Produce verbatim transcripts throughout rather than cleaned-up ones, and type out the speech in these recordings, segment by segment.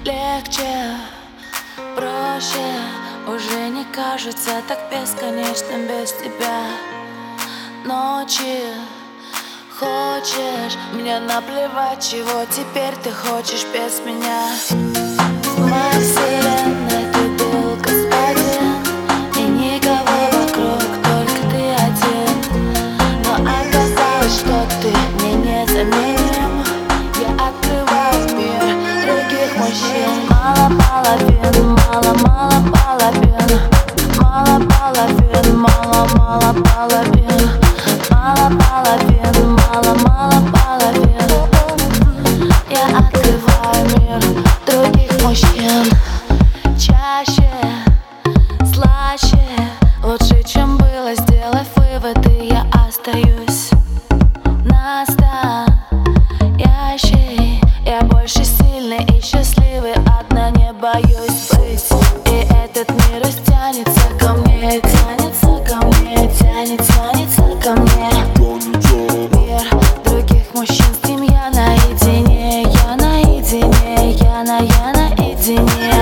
Легче, проще, уже не кажется так бесконечным без тебя. Ночи, хочешь, мне наплевать, чего теперь ты хочешь без меня. В моей вселенной ты был господин, и никого вокруг, только ты один. Но оказалось, что ты мне незаменим. Я открываю мир других мужчин. Мало половин, мало-мало половин, мало половин, мало-мало половин, мало половин, мало-мало половин. Я открываю мир других мужчин. Чаще, слаще, лучше, чем было, сделай выводы, я остаюсь настоящей. Я больше сильный и счастливый, одна не боюсь быть. И этот мир растянется ко мне, тянется ко мне, тянет, тянется ко мне. Мир других мужчин, с ним я наедине, я наедине, я на, я наедине.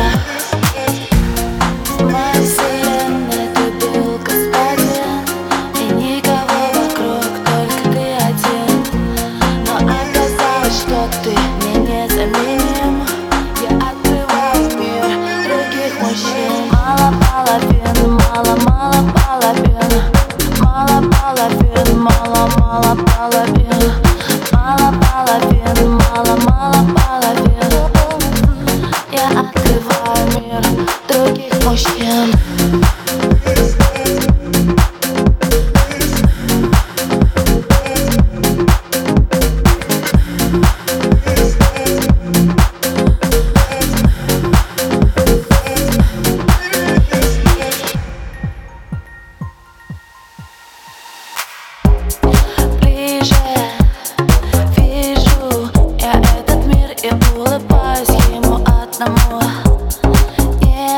В моей вселенной ты был господин, и никого вокруг, только ты один. Но оказалось, что ты мне незаменим. Я открываю мир других мужчин. Мало половин, мало-мало половин, мало половин, мало-мало половин, мало половин, мало-мало половин. Я открываю мир других мужчин. Улыбаюсь ему одному. Не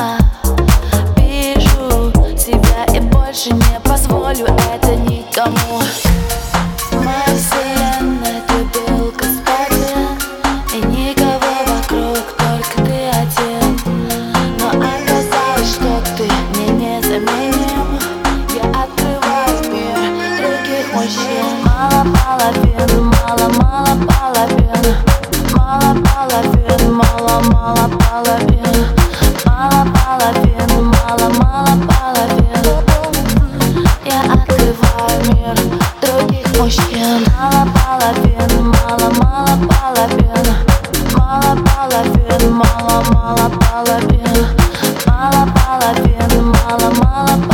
обижу себя и больше не позволю это никому. В моей вселенной ты был господин, и никого вокруг, только ты один. Но оказалось, что ты мне незаменим. Я открываю мир других мужчин. Мало половин, мало-мало половин, мало половин, мало-мало половин, мало половин, мало-мало половин. Я открываю мир других мужчин. Мало половин, мало-мало половин, мало половин, мало-мало половин, мало половин, мало-мало половин.